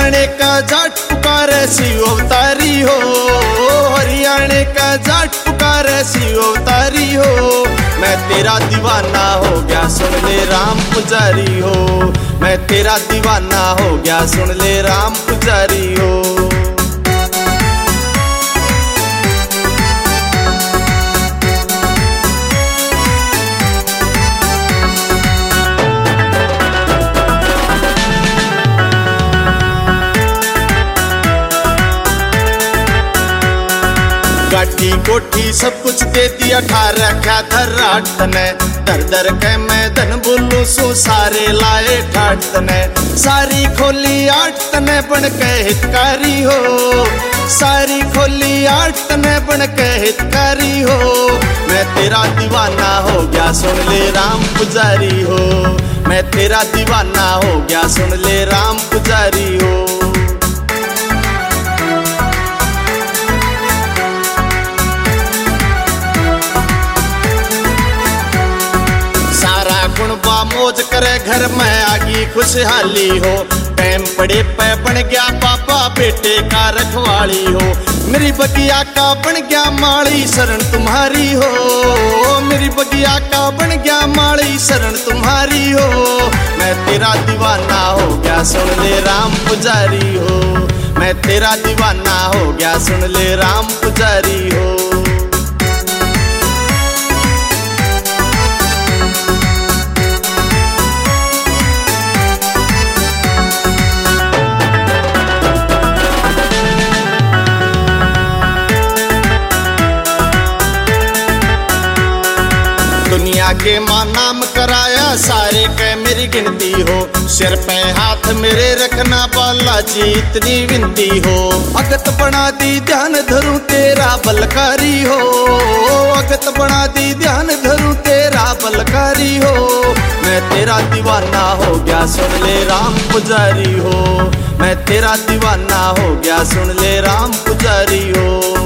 हरियाणे का जाट पुकारे शिव अवतारी हो, हरियाणे का जाट पुकारे शिव अवतारी हो। मैं तेरा दीवाना हो गया सुन ले राम पुजारी हो, मैं तेरा दीवाना हो गया सुन ले राम पुजारी हो। गाठी कोठी सब कुछ दे दिया, ठार रखा धराट तने, दर दर के मैं धन बोलू सो सारे लाए ठाट तने। सारी खोली आठ तने बन के हितकारी हो, सारी खोली आठ तने बन के हितकारी हो। मैं तेरा दीवाना हो गया सुन ले राम पुजारी हो, मैं तेरा दीवाना हो गया सुन ले राम पुजारी हो। गुणबा मौज करे घर में आगी खुशहाली हो, टाइम पड़े पे बन गया पापा बेटे का रखवाली हो। मेरी बगिया का बन गया माली शरण तुम्हारी हो, मेरी बगिया का बन गया माली शरण तुम्हारी हो। मैं तेरा दीवाना हो गया सुन ले राम पुजारी हो, मैं तेरा दीवाना हो गया सुन ले राम पुजारी हो। दुनिया के माँ नाम कराया सारे के मेरी गिनती हो, सिर पे हाथ मेरे रखना बालाजी इतनी विनती हो। अगत बना दी ध्यान धरूं तेरा बलकारी हो, अगत बना दी ध्यान धरूं तेरा बलकारी हो। मैं तेरा दीवाना हो गया सुन ले राम पुजारी हो, मैं तेरा दीवाना हो गया सुन ले राम पुजारी हो।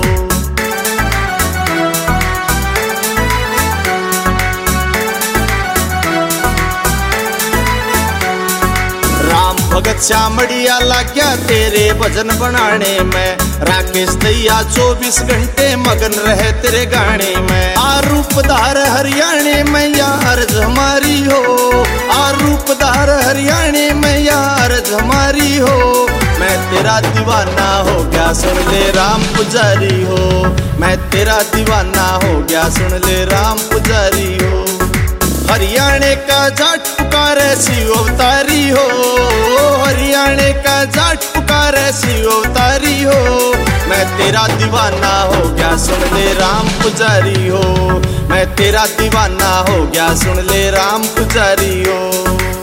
भगत श्यामड़िया लाग्या तेरे भजन बनाने में, राकेश दैया 24 घंटे मगन रहे तेरे गाने में। आरूपधार हरियाणे में या अर्ज हमारी हो, आरूपधार हरियाणे में या अर्ज हमारी हो। मैं तेरा दीवाना हो गया सुन ले राम पुजारी हो, मैं तेरा दीवाना हो गया सुन ले राम पुजारी हो। हरियाणे का जाट पुकारे शिव अवतारी हो, हरियाणे का जाट पुकारे शिव अवतारी हो। मैं तेरा दीवाना हो गया सुन ले राम पुजारी हो, मैं तेरा दीवाना हो गया सुन ले राम पुजारी हो।